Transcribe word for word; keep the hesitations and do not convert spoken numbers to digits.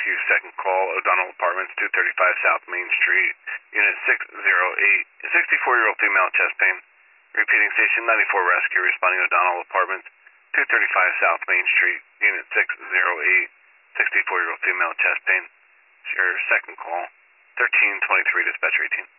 Rescue, second call, O'Donnell Apartments, two thirty-five South Main Street, Unit six oh eight, sixty-four-year-old female, chest pain. Repeating, Station ninety-four Rescue, responding O'Donnell Apartments, two thirty-five South Main Street, Unit six oh eight, sixty-four-year-old female, chest pain. It's your second call, thirteen twenty-three, dispatcher eighteen.